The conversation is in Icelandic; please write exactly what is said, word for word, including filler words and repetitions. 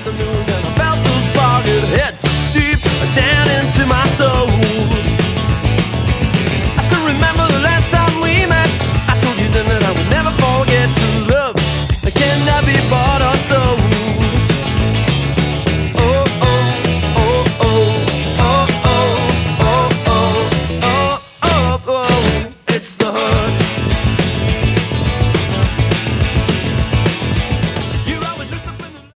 got the news and I felt the spark. It hit